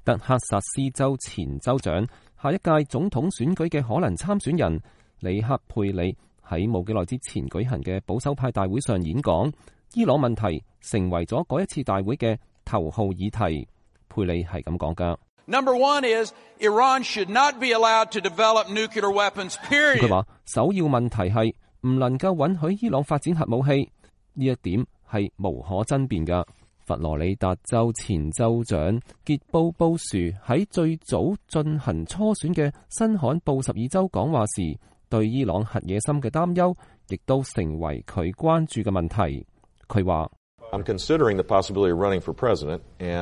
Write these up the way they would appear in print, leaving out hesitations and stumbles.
德克薩斯州前州長、下一屆總統選舉嘅可能參選人里克佩里喺冇幾耐之前舉行嘅保守派大會上演講，伊朗問題成為咗嗰一次大會嘅頭號議題。佩里係咁講㗎。 Number one is Iran should not be allowed to develop nuclear weapons, period. 佢話首要問題係唔能夠允許伊朗發展核武器，呢一點係無可爭辯㗎。佛羅里達州前州長傑布布殊喺最早進行初選嘅新罕布什爾州講話時，對伊朗核野心嘅擔憂亦都成為佢關注嘅問題。佢話 I'm considering the possibility of running for president,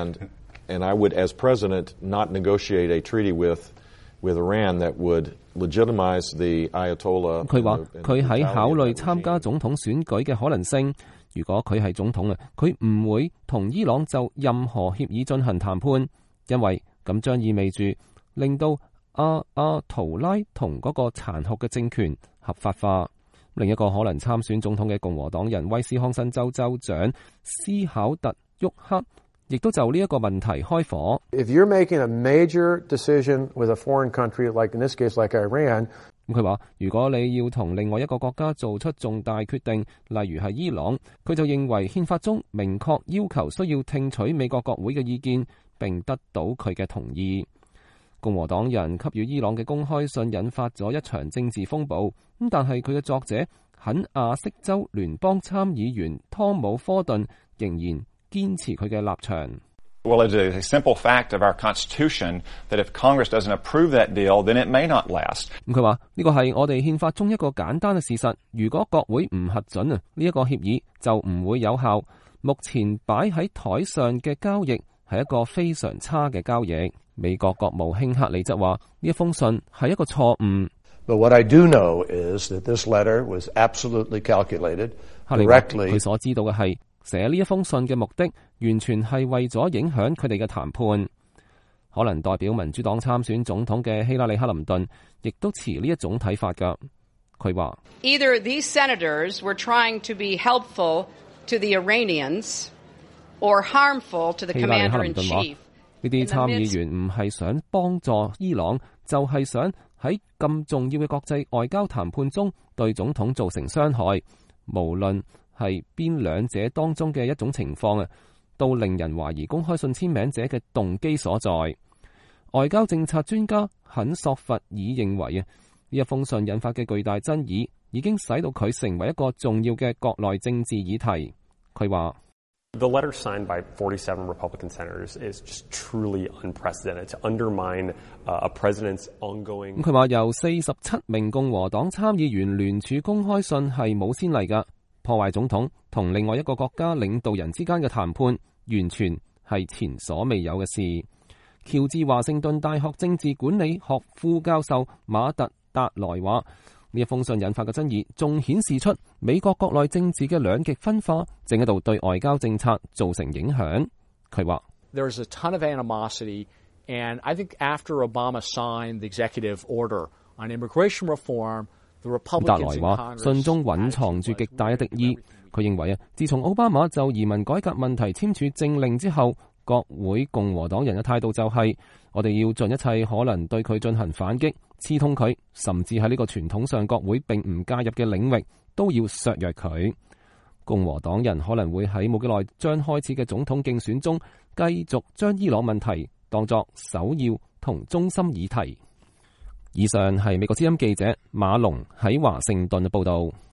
and I would, as president, not negotiate a treaty with Iran that would legitimize the Ayatollah. 佢話佢喺考慮參加總統選舉嘅可能性。如果佢係總統啊，佢唔會同伊朗就任何協議進行談判，因為咁將意味住令到阿圖拉同嗰個殘酷嘅政權合法化。另一個可能參選總統嘅共和黨人威斯康辛州州長斯考特沃克亦都就呢一個問題開火。 If you're making a major decision with a foreign country, like in this case, like Iran， 佢話如果你要同另外一個國家做出重大決定，例如係伊朗，佢就認為憲法中明確要求需要聽取美國國會嘅意見，並得到佢嘅同意。共和黨人給予伊朗嘅公開信引發咗一場政治風暴，但係佢嘅作者肯亞色州聯邦參議員湯姆科頓仍然堅持佢嘅立場。 Well, it is a simple fact of our Constitution that if Congress doesn't approve that deal, then it may not last. 佢話呢個係我哋憲法中一個簡單嘅事實，如果國會唔核准呢一個協議就唔會有效。目前擺喺台上嘅交易係一個非常差嘅交易。美國國務卿克里則話呢一封信係一個錯誤。 But what I do know is that this letter was absolutely calculated directly. 佢所知道嘅係寫呢一封信嘅目的完全係為咗影響佢哋嘅談判。可能代表民主黨參選總統嘅希拉里克林頓亦都持呢一種睇法㗎。佢話 Either these senators were trying to be helpful to the Iranians or harmful to the commander-in-chief。 呢啲參議員唔係想幫助伊朗，就係想喺咁重要嘅國際外交談判中對總統造成傷害。無論係邊兩者當中嘅一種情況啊，都令人懷疑公開信簽名者嘅動機所在。外交政策專家肯索弗爾認為啊，呢一封信引發嘅巨大爭議已經使到佢成為一個重要嘅國內政治議題。佢話 The letter signed by 47 Republican senators is just truly unprecedented to undermine a president's ongoing. 佢話由47名共和黨參議員聯署公開信係冇先例㗎，破壞總統同另外一個國家領導人之間嘅談判，完全係前所未有嘅事。喬治華盛頓大學政治管理學副教授馬特達萊話：呢一封信引發嘅爭議，仲顯示出美國國內政治嘅兩極分化正喺度對外交政策造成影響。佢話 There's a ton of animosity, and I think after Obama signed the executive order on immigration reform, the Republicans in Congress 信中隱藏住極大嘅敵意。佢認為啊，自從奧巴馬就移民改革問題簽署政令之後，國會共和黨人嘅態度就係我哋要盡一切可能對佢進行反擊，刺痛佢，甚至喺呢個傳統上國會並唔介入嘅領域都要削弱佢。共和黨人可能會喺冇幾耐將開始嘅總統競選中繼續將伊朗問題當作首要同中心議題。以上係美國之音記者馬龍喺華盛頓嘅報道。